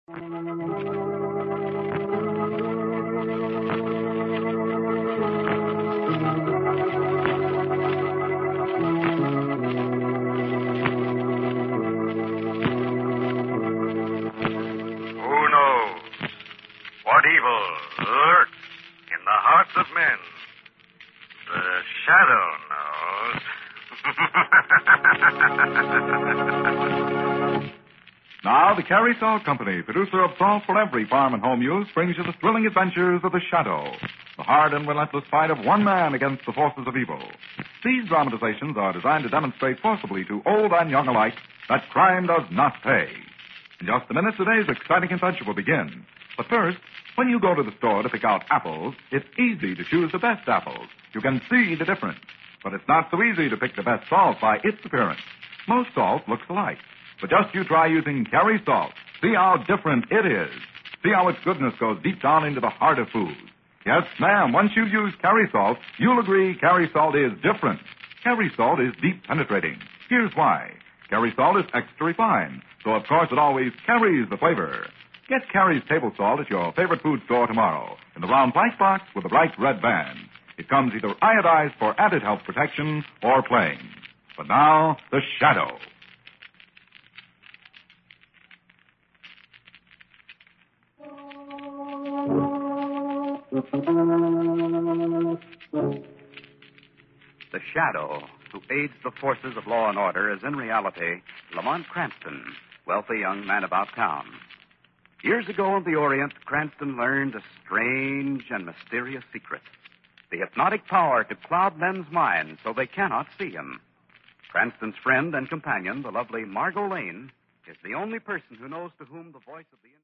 What evil lurks in the hearts of men? The Shadow knows. Now, the Carey Salt Company, producer of salt for every farm and home use, brings you the thrilling adventures of the Shadow, the hard and relentless fight of one man against the forces of evil. These dramatizations are designed to demonstrate forcibly to old and young alike that crime does not pay. In just a minute, today's exciting adventure will begin. But first, when you go to the store to pick out apples, it's easy to choose the best apples. You can see the difference. But it's not so easy to pick the best salt by its appearance. Most salt looks alike. But just you try using Carey salt. See how different it is. See how its goodness goes deep down into the heart of food. Yes, ma'am, once you use Carey salt, you'll agree Carey salt is different. Carey salt is deep penetrating. Here's why. Carey salt is extra refined, so of course it always carries the flavor. Get Carey's table salt at your favorite food store tomorrow in the round white box with the bright red band. It comes either iodized for added health protection or plain. But now, the Shadow. The Shadow, who aids the forces of law and order, is in reality Lamont Cranston, wealthy young man about town. Years ago in the Orient, Cranston learned a strange and mysterious secret. The hypnotic power to cloud men's minds so they cannot see him. Cranston's friend and companion, the lovely Margot Lane, is the only person who knows to whom the voice of the